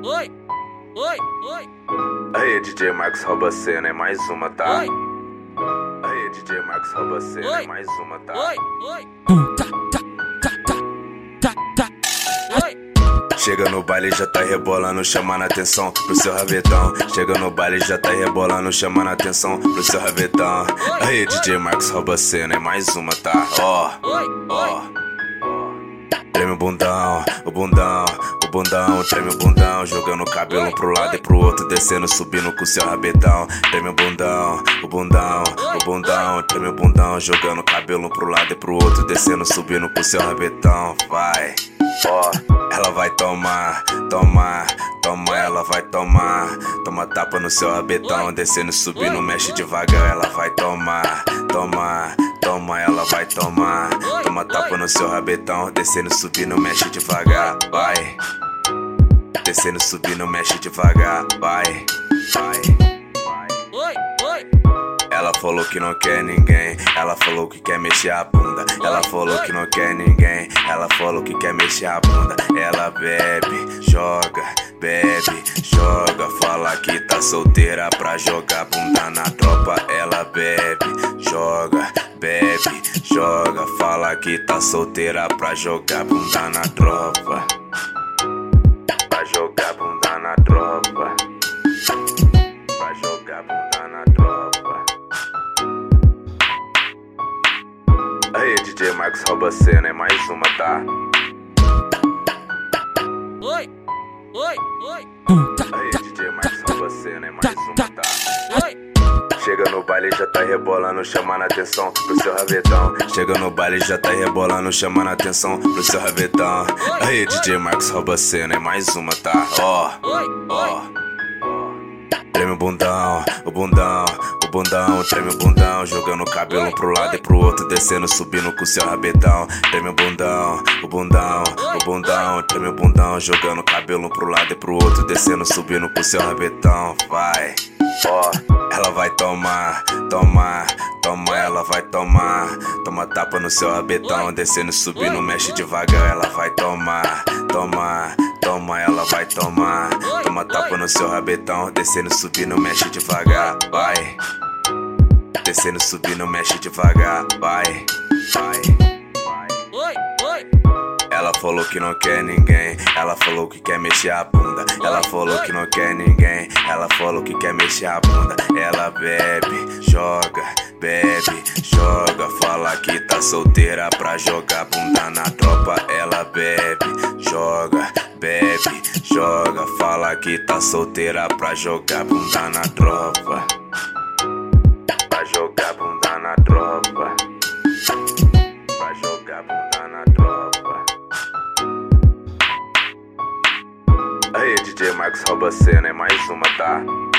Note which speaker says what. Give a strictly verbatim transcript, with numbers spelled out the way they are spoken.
Speaker 1: Oi, oi, oi.
Speaker 2: Aí, D J Marcos rouba a cena, é mais uma, tá?
Speaker 1: Oi.
Speaker 2: Aí, D J Marcos rouba a cena,
Speaker 1: Oi.
Speaker 2: é mais uma, tá?
Speaker 1: Oi, oi.
Speaker 3: Tá, tá, tá, tá, tá, tá.
Speaker 1: Oi.
Speaker 2: Chega no baile já tá rebolando, chamando atenção pro seu rabetão. Chega no baile já tá rebolando, chamando atenção pro seu rabetão. Aí, D J Marcos rouba a cena, é mais uma, tá? Ó,
Speaker 1: Oi,
Speaker 2: ó. Treme o bundão, o bundão, o bundão, treme o bundão, jogando o cabelo pro lado e pro outro, descendo, subindo com seu rabetão. Treme o bundão, o bundão, o bundão, treme o bundão, jogando o cabelo pro lado e pro outro, descendo, subindo com seu rabetão. Vai, ó, ela vai tomar, tomar, toma, ela vai tomar. Toma tapa no seu rabetão, descendo, subindo, mexe devagar, ela vai tomar, tomar. Toma, ela vai tomar. Toma tapa no seu rabetão. Descendo, subindo, mexe devagar. Vai. Descendo, subindo, mexe devagar. Vai. Vai.
Speaker 1: oi, oi.
Speaker 2: Ela falou que não quer ninguém. Ela falou que quer mexer a bunda. Ela falou que não quer ninguém. Ela falou que quer mexer a bunda. Ela bebe, joga, bebe, joga. Fala que tá solteira pra jogar bunda na tropa. Ela bebe, joga, bebe, joga. Fala que tá solteira pra jogar bunda na tropa. Pra jogar bunda na tropa. Pra jogar bunda na tropa. Aí, D J Marcos rouba a cena, é mais uma, tá?
Speaker 1: Oi, oi, oi.
Speaker 3: Tá,
Speaker 2: Aí,
Speaker 3: tá,
Speaker 2: D J Marcos rouba a cena, é mais
Speaker 3: tá,
Speaker 2: uma,
Speaker 3: tá.
Speaker 2: tá?
Speaker 1: Oi.
Speaker 2: Chega no baile já tá rebolando, chamando atenção pro seu rabetão. Chega no baile já tá rebolando, chamando atenção pro seu rabetão. Aí, D J Marcos rouba a cena, é mais uma, tá? Ó,
Speaker 1: Oi,
Speaker 2: ó.
Speaker 1: oi.
Speaker 2: Treme o bundão, o bundão, o bundão, treme o bundão, jogando o cabelo pro lado e pro outro, descendo, subindo com seu rabetão. Treme o bundão, o bundão, o bundão, treme o bundão, jogando o cabelo pro lado e pro outro, descendo, subindo com seu rabetão. Vai, ó, ela vai tomar, tomar, toma, ela vai tomar. Toma tapa no seu rabetão, descendo, subindo, mexe devagar, ela vai tomar, tomar. Toma, ela vai tomar. Toma tapa no seu rabetão. Descendo, subindo, mexe devagar. Vai. Descendo, subindo, mexe devagar. Vai. Vai.
Speaker 1: Oi, oi.
Speaker 2: Ela falou que não quer ninguém. Ela falou que quer mexer a bunda. Ela falou que não quer ninguém. Ela falou que quer mexer a bunda. Ela bebe, joga, bebe, joga. Fala que tá solteira pra jogar bunda na tropa. Ela bebe, joga, bebe, joga. Fala que tá solteira pra jogar bunda na tropa. Pra jogar bunda na tropa. Pra jogar bunda na tropa. Aí, D J Marcos rouba a cena, é mais uma, tá?